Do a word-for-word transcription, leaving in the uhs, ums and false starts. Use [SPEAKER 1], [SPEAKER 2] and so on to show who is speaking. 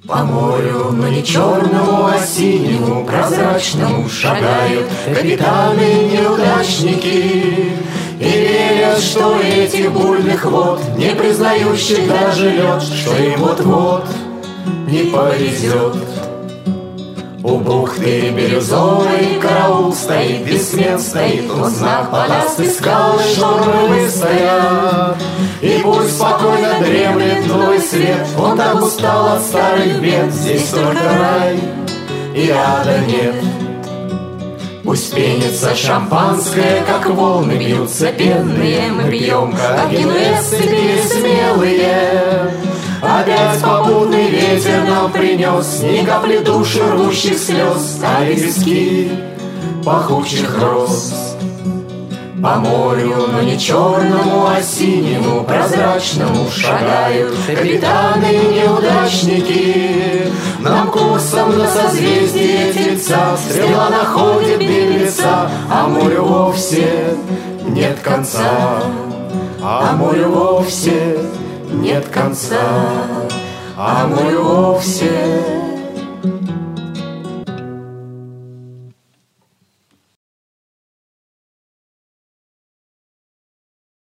[SPEAKER 1] По морю, но не черному, а синему, прозрачному шагают капитаны-неудачники. И верят, что этих бурных вод, не признающих даже лед, что им вот-вот не повезет. У бухты бирюзовой караул стоит, бессмен стоит, он знак подаст, и скалы штормы выстоят. И пусть спокойно дремлет новый свет, он так устал от старых бед, здесь только рай и ада нет. Пусть пенится шампанское, как волны бьются пенные, мы пьем, как генуэзцы смелые. Опять попутный ветер нам принес ни капли души рвущих слез, а лепестки пахучих роз. По морю, но не черному, а синему, прозрачному шагают капитаны-неудачники. Нам курсом на созвездие Тельца стрела находит беглеца, а морю вовсе нет конца. А морю вовсе нет конца, а морю вовсе